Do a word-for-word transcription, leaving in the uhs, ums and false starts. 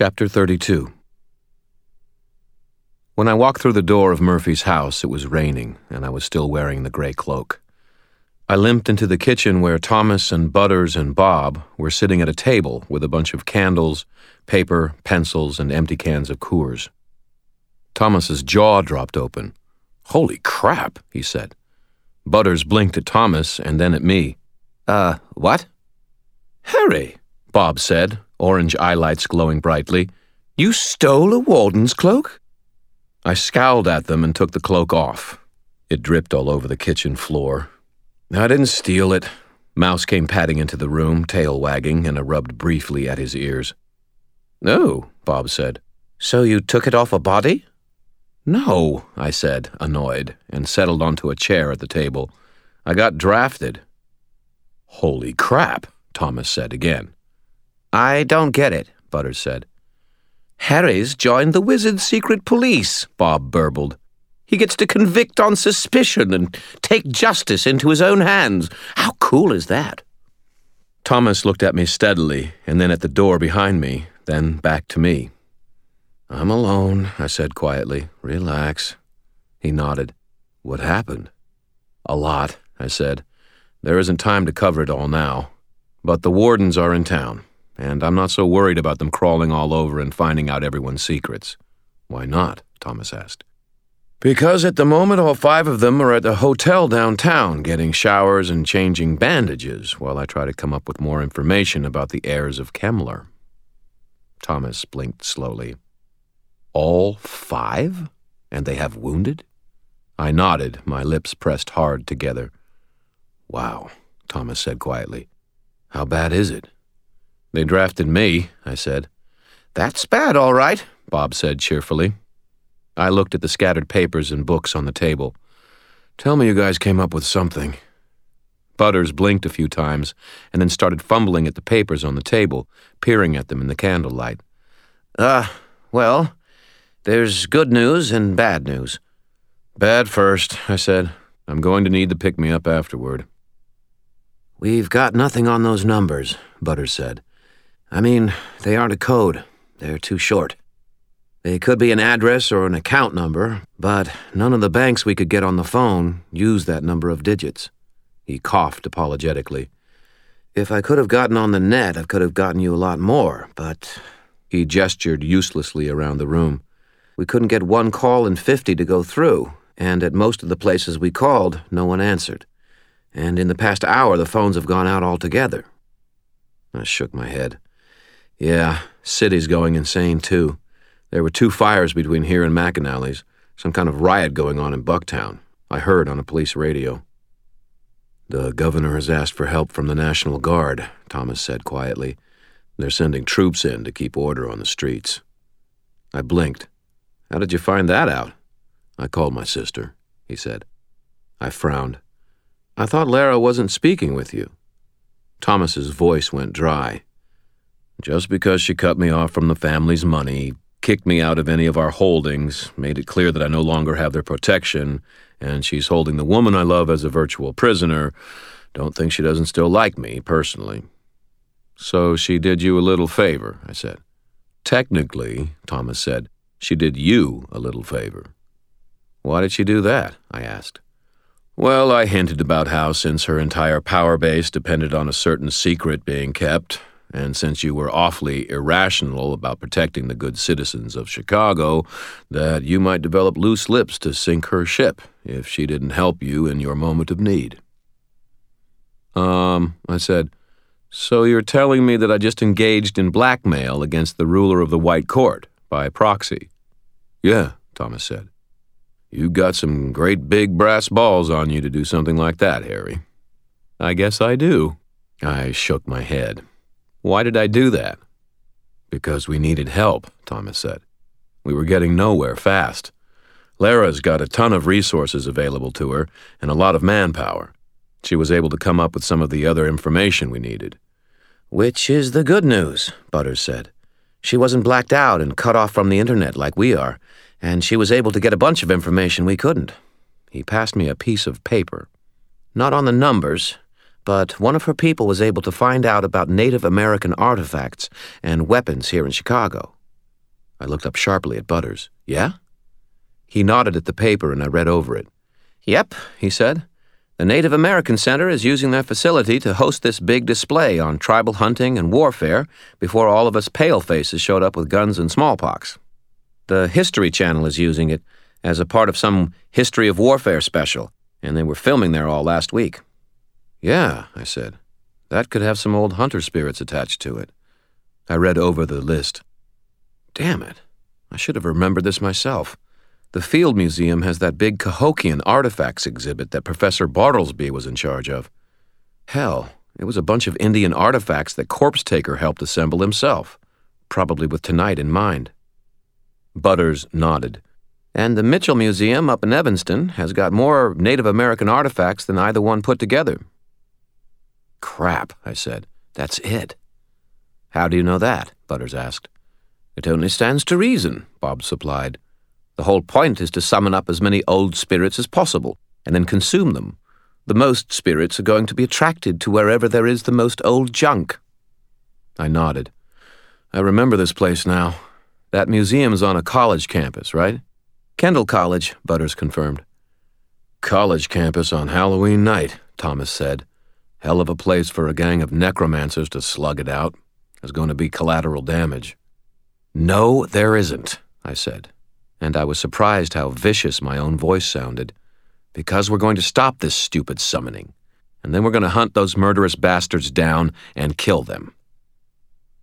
Chapter thirty-two. When I walked through the door of Murphy's house, it was raining, and I was still wearing the gray cloak. I limped into the kitchen where Thomas and Butters and Bob were sitting at a table with a bunch of candles, paper, pencils, and empty cans of Coors. Thomas's jaw dropped open. "Holy crap," he said. Butters blinked at Thomas and then at me. Uh, what? "Harry," Bob said, orange eyelights glowing brightly, "you stole a warden's cloak?" I scowled at them and took the cloak off. It dripped all over the kitchen floor. "I didn't steal it." Mouse came padding into the room, tail wagging, and I rubbed briefly at his ears. "No," Bob said. "So you took it off a body?" "No," I said, annoyed, and settled onto a chair at the table. "I got drafted." "Holy crap," Thomas said again. "I don't get it," Butters said. "Harry's joined the Wizard's secret police," Bob burbled. "He gets to convict on suspicion and take justice into his own hands. How cool is that?" Thomas looked at me steadily, and then at the door behind me, then back to me. "I'm alone," I said quietly. "Relax." He nodded. "What happened?" "A lot," I said. "There isn't time to cover it all now. But the wardens are in town, and I'm not so worried about them crawling all over and finding out everyone's secrets." "Why not?" Thomas asked. "Because at the moment all five of them are at the hotel downtown getting showers and changing bandages while I try to come up with more information about the heirs of Kemmler." Thomas blinked slowly. "All five? And they have wounded?" I nodded, my lips pressed hard together. "Wow," Thomas said quietly. "How bad is it?" "They drafted me," I said. "That's bad, all right," Bob said cheerfully. I looked at the scattered papers and books on the table. "Tell me you guys came up with something." Butters blinked a few times and then started fumbling at the papers on the table, peering at them in the candlelight. Uh, well, there's good news and bad news." "Bad first," I said. "I'm going to need the pick-me-up afterward." "We've got nothing on those numbers," Butters said. "I mean, they aren't a code. They're too short. They could be an address or an account number, but none of the banks we could get on the phone use that number of digits." He coughed apologetically. "If I could have gotten on the net, I could have gotten you a lot more, but..." He gestured uselessly around the room. "We couldn't get one call in fifty to go through, and at most of the places we called, no one answered. And in the past hour, the phones have gone out altogether." I shook my head. "Yeah, city's going insane, too. There were two fires between here and McAnally's, some kind of riot going on in Bucktown. I heard on a police radio." "The governor has asked for help from the National Guard," Thomas said quietly. "They're sending troops in to keep order on the streets." I blinked. "How did you find that out?" "I called my sister," he said. I frowned. "I thought Lara wasn't speaking with you." Thomas's voice went dry. "Just because she cut me off from the family's money, kicked me out of any of our holdings, made it clear that I no longer have their protection, and she's holding the woman I love as a virtual prisoner, don't think she doesn't still like me, personally." "So she did you a little favor," I said. "Technically," Thomas said, "she did you a little favor." "Why did she do that?" I asked. "Well, I hinted about how since her entire power base depended on a certain secret being kept, and since you were awfully irrational about protecting the good citizens of Chicago, that you might develop loose lips to sink her ship if she didn't help you in your moment of need." Um, I said, "So you're telling me that I just engaged in blackmail against the ruler of the White Court, by proxy?" "Yeah," Thomas said. "You got some great big brass balls on you to do something like that, Harry." "I guess I do." I shook my head. "Why did I do that?" "Because we needed help," Thomas said. "We were getting nowhere fast. Lara's got a ton of resources available to her and a lot of manpower. She was able to come up with some of the other information we needed." "Which is the good news," Butters said. "She wasn't blacked out and cut off from the internet like we are, and she was able to get a bunch of information we couldn't." He passed me a piece of paper. "Not on the numbers, but one of her people was able to find out about Native American artifacts and weapons here in Chicago. I looked up sharply at Butters. Yeah? He nodded at the paper and I read over it. Yep, he said. The Native American Center is using their facility to host this big display on tribal hunting and warfare before all of us palefaces showed up with guns and smallpox. The History Channel is using it as a part of some History of Warfare special, and they were filming there all last week. Yeah, I said. That could have some old hunter spirits attached to it. I read over the list. Damn it. I should have remembered this myself. The Field Museum has that big Cahokian artifacts exhibit that Professor Bartlesby was in charge of. Hell, it was a bunch of Indian artifacts that Corpse Taker helped assemble himself, probably with tonight in mind. Butters nodded. And the Mitchell Museum up in Evanston has got more Native American artifacts than either one put together. Crap, I said. That's it. How do you know that? Butters asked. It only stands to reason, Bob supplied. The whole point is to summon up as many old spirits as possible, and then consume them. The most spirits are going to be attracted to wherever there is the most old junk. I nodded. I remember this place now. That museum's on a college campus, right? Kendall College, Butters confirmed. College campus on Halloween night, Thomas said. Hell of a place for a gang of necromancers to slug it out. There's going to be collateral damage. No, there isn't, I said. And I was surprised how vicious my own voice sounded. Because we're going to stop this stupid summoning. And then we're going to hunt those murderous bastards down and kill them.